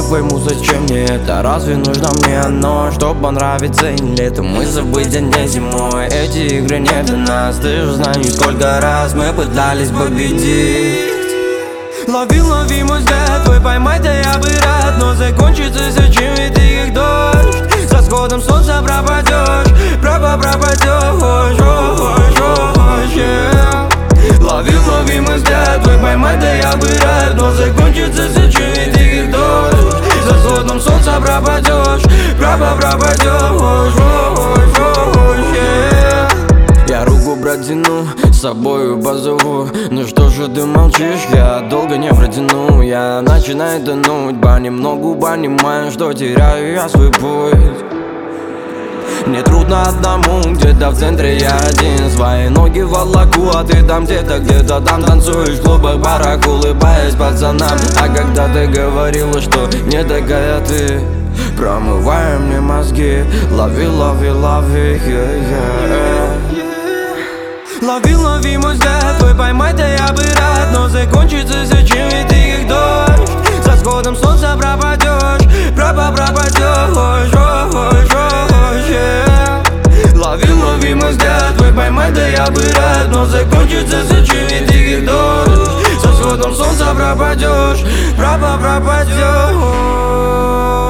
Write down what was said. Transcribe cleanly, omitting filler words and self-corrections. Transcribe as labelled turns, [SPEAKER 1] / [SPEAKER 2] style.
[SPEAKER 1] не пойму, зачем мне это. Разве нужно мне оно, чтоб понравиться и летом и забыть день не зимой? Эти игры не для нас, ты же знаешь, сколько раз мы пытались победить. Лови, лови мой взгляд твой, поймать, да я бы рад, но закончится зачем, ведь ты как дождь. Со сходом солнца пропадешь, Лови, лови мой взгляд твой, поймать, да я бы рад, но закончится зачем, ведь ты как дождь. За сходом солнца пропадешь, Я руку протяну, с собою позову. Ну что же ты молчишь, я долго не протяну. Я начинаю тонуть, понемногу понимаю, что теряю я свой путь. Мне трудно одному, где-то в центре я один. Свои ноги волоку, а ты там где-то там танцуешь в клубах, барах, улыбаясь пацанам. А когда ты говорила, что не такая ты, промывая мне мозги. Лови, лови, лови, Лови, лови мой взгляд твой, поймать, да я бы рад, но закончится зачем, ведь ты как дождь. Со сходом солнца пропадешь, Лови, лови мой взгляд твой, поймать, да я бы рад, но закончится зачем, ведь ты как дождь. Со сходом солнца пропадешь, пропадешь.